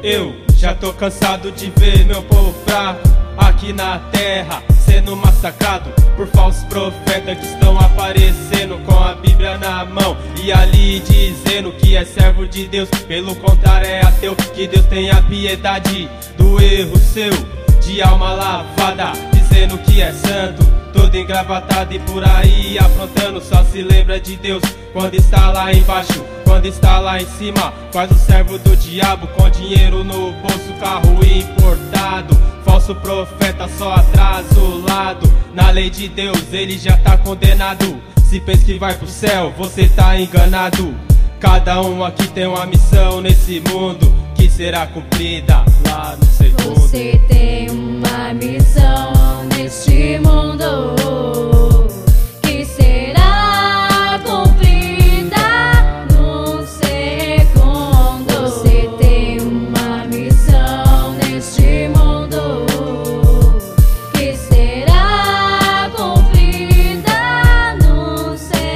Eu já tô cansado de ver meu povo fraco aqui na terra sendo massacrado por falsos profetas que estão aparecendo com a Bíblia na mão e ali dizendo que é servo de Deus, pelo contrário é ateu. Que Deus tenha piedade do erro seu, de alma lavada, dizendo que é santo, todo engravatado e por aí aprontando. Só se lembra de Deus quando está lá embaixo, quando está lá em cima. Faz o servo do diabo com dinheiro no bolso, carro importado. Falso profeta só atrasa o lado. Na lei de Deus ele já tá condenado. Se pensa que vai pro céu, você tá enganado. Cada um aqui tem uma missão nesse mundo que será cumprida lá no segundo. Você tem uma missão neste mundo que será cumprida no segundo. Você tem uma missão neste mundo que será cumprida no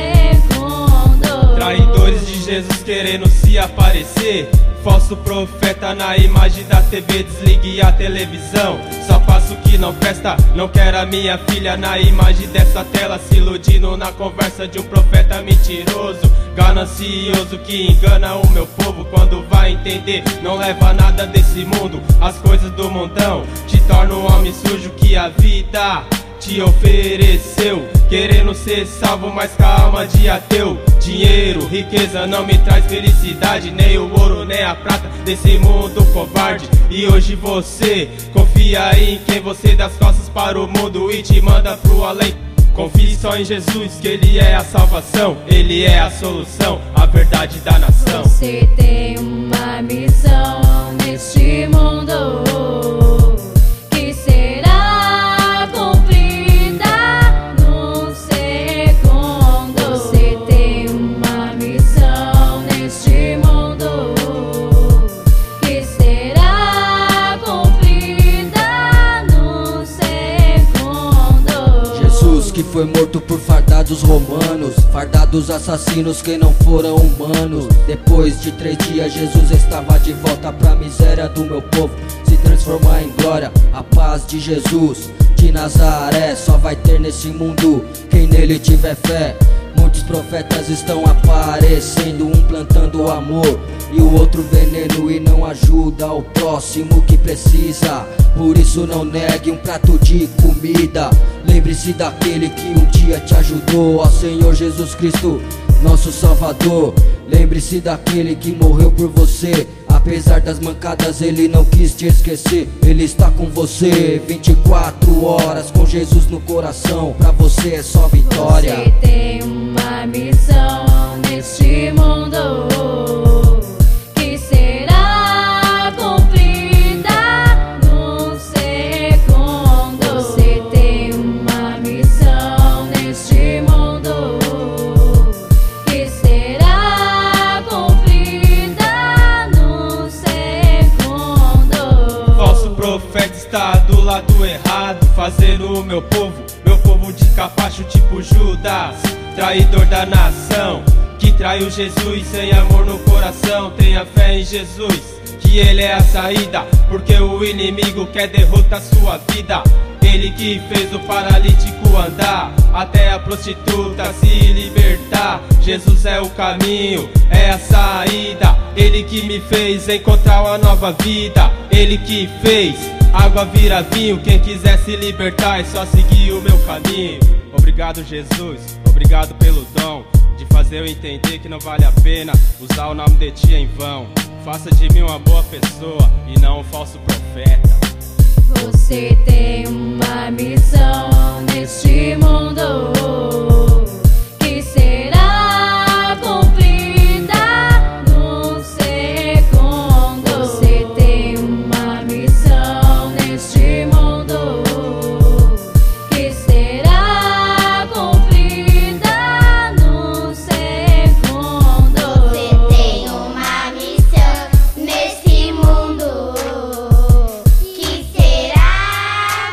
segundo. Traidores de Jesus querendo se aparecer, falso profeta na imagem da TV, desligue a televisão. Só faço o que não presta, não quero a minha filha na imagem dessa tela, se iludindo na conversa de um profeta mentiroso, ganancioso que engana o meu povo. Quando vai entender, não leva nada desse mundo, as coisas do mundão te tornam um homem sujo que a vida te ofereceu, querendo ser salvo, mas com a alma de ateu. Dinheiro, riqueza não me traz felicidade, nem o ouro, nem a prata desse mundo covarde. E hoje você confia em quem? Você dá as costas para o mundo e te manda pro além. Confie só em Jesus, que Ele é a salvação, Ele é a solução, a verdade da nação. Você tem uma missão neste mundo que será cumprida no segundo. Você tem uma missão neste mundo que será cumprida no segundo. Jesus que foi morto por fardados romanos, fardados assassinos que não foram humanos. Depois de 3 dias Jesus estava de volta pra miséria do meu povo se transformar em glória. A paz de Jesus de Nazaré só vai ter nesse mundo quem nele tiver fé. Muitos profetas estão aparecendo, um plantando amor e o outro veneno, e não ajuda o próximo que precisa. Por isso não negue um prato de comida. Lembre-se daquele que um dia te ajudou, ó Senhor Jesus Cristo, nosso Salvador. Lembre-se daquele que morreu por você, apesar das mancadas ele não quis te esquecer. Ele está com você 24 horas, com Jesus no coração, pra você é só vitória. Você tem uma missão neste mundo que será cumprida no segundo. Você tem uma missão neste mundo que será cumprida no segundo. Falso profeta está do lado errado, fazendo o meu povo de capacho tipo Judas, traidor da nação, que traiu Jesus sem amor no coração. Tenha fé em Jesus, que Ele é a saída, porque o inimigo quer derrotar sua vida. Ele que fez o paralítico andar, até a prostituta se libertar. Jesus é o caminho, é a saída. Ele que me fez encontrar uma nova vida. Ele que fez água vira vinho. Quem quiser se libertar é só seguir o meu caminho. Obrigado Jesus, obrigado pelo dom de fazer eu entender que não vale a pena usar o nome de ti em vão. Faça de mim uma boa pessoa e não um falso profeta. Você tem uma missão neste mundo que será cumprida no segundo. Você tem uma missão neste mundo que será cumprida no segundo. Você tem uma missão nesse mundo que será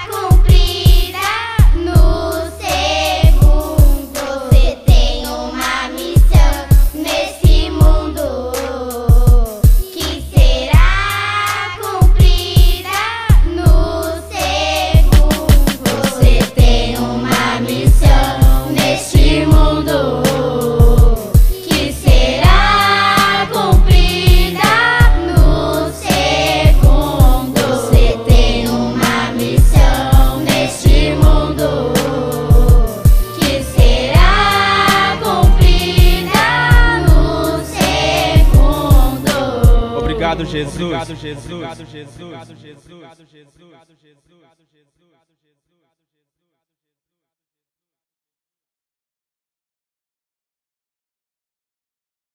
Obrigado, Jesus. Obrigado, Jesus. Obrigado, Jesus. Obrigado, Jesus.